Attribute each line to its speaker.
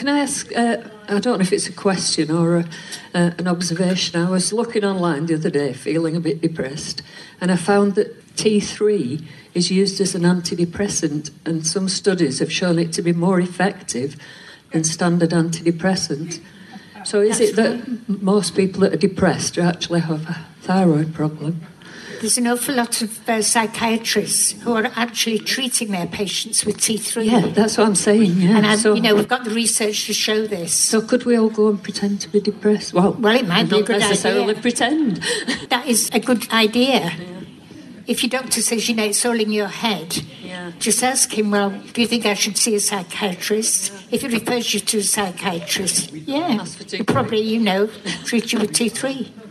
Speaker 1: Can I ask, I don't know if it's a question or an observation. I was looking online the other day, feeling a bit depressed, and I found that T3 is used as an antidepressant, and some studies have shown it to be more effective than standard antidepressants. So is it that most people that are depressed actually have a thyroid problem?
Speaker 2: There's an awful lot of psychiatrists who are actually treating their patients with T3.
Speaker 1: Yeah, that's what I'm saying, yeah.
Speaker 2: And, we've got the research to show this.
Speaker 1: So could we all go and pretend to be depressed? Well,
Speaker 2: it might be a good idea.
Speaker 1: Not necessarily pretend.
Speaker 2: That is a good idea. Yeah. If your doctor says, it's all in your head, just ask him, well, do you think I should see a psychiatrist? Yeah. If he refers you to a psychiatrist, probably, treat you with T3.